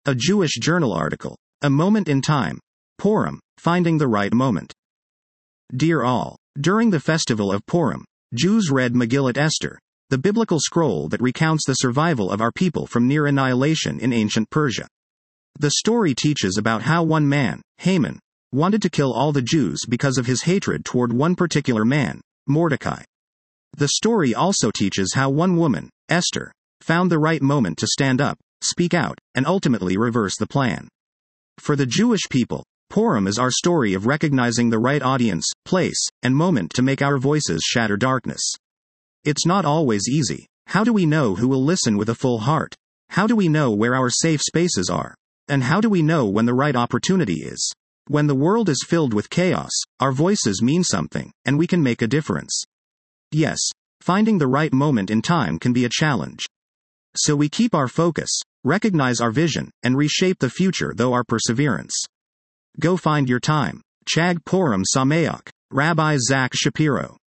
A Jewish journal article. A Moment in Time. Purim, Finding the Right Moment. Dear all, during the festival of Purim, Jews read Megillat Esther, the biblical scroll that recounts the survival of our people from near annihilation in ancient Persia. The story teaches about how one man, Haman, wanted to kill all the Jews because of his hatred toward one particular man, Mordecai. The story also teaches how one woman, Esther, found the right moment to stand up, speak out, and ultimately reverse the plan. For the Jewish people, Purim is our story of recognizing the right audience, place, and moment to make our voices shatter darkness. It's not always easy. How do we know who will listen with a full heart? How do we know where our safe spaces are? And how do we know when the right opportunity is? When the world is filled with chaos, our voices mean something, and we can make a difference. Yes, finding the right moment in time can be a challenge. So we keep our focus, recognize our vision, and reshape the future through our perseverance. Go find your time. Chag Purim Sameach, Rabbi Zach Shapiro.